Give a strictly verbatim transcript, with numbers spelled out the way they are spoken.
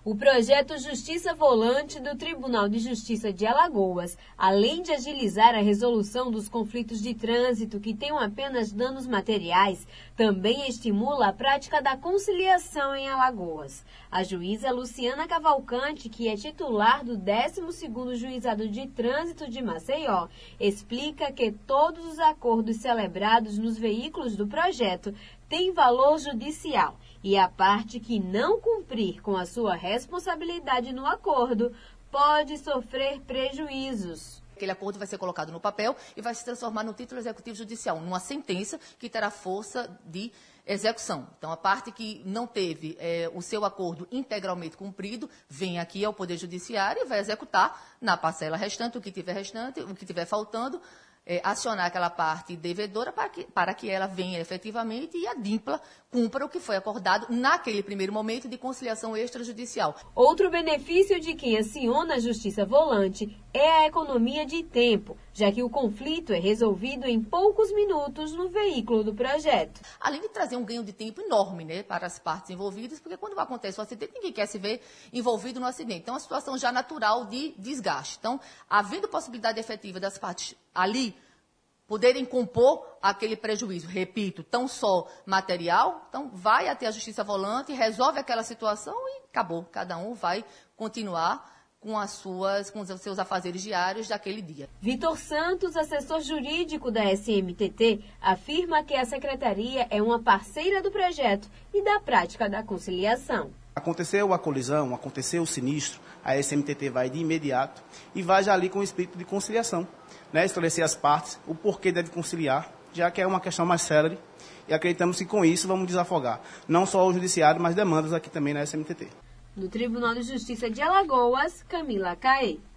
O projeto Justiça Volante do Tribunal de Justiça de Alagoas, além de agilizar a resolução dos conflitos de trânsito que tenham apenas danos materiais, também estimula a prática da conciliação em Alagoas. A juíza Luciana Cavalcante, que é titular do décimo segundo Juizado de Trânsito de Maceió, explica que todos os acordos celebrados nos veículos do projeto têm valor judicial e a parte que não cumprir com a sua responsabilidade no acordo pode sofrer prejuízos. Aquele acordo vai ser colocado no papel e vai se transformar no título executivo judicial, numa sentença que terá força de execução. Então, a parte que não teve é, o seu acordo integralmente cumprido, vem aqui ao Poder Judiciário e vai executar na parcela restante, o que tiver restante, o que tiver faltando, É, acionar aquela parte devedora para que, para que ela venha efetivamente e a DIMPLA cumpra o que foi acordado naquele primeiro momento de conciliação extrajudicial. Outro benefício de quem aciona a Justiça Volante é a economia de tempo, já que o conflito é resolvido em poucos minutos no veículo do projeto. Além de trazer um ganho de tempo enorme, né, para as partes envolvidas, porque quando acontece o acidente, ninguém quer se ver envolvido no acidente. Então, é uma situação já natural de desgaste. Então, havendo possibilidade efetiva das partes ali poderem compor aquele prejuízo, repito, tão só material, então vai até a Justiça Volante, resolve aquela situação e acabou. Cada um vai continuar com as suas, com os seus afazeres diários daquele dia. Vitor Santos, assessor jurídico da S M T T, afirma que a secretaria é uma parceira do projeto e da prática da conciliação. Aconteceu a colisão, aconteceu o sinistro, a S M T T vai de imediato e vai já ali com o espírito de conciliação, né, esclarecer as partes, o porquê deve conciliar, já que é uma questão mais célere, e acreditamos que com isso vamos desafogar não só o judiciário, mas demandas aqui também na S M T T. No Tribunal de Justiça de Alagoas, Camila Caê.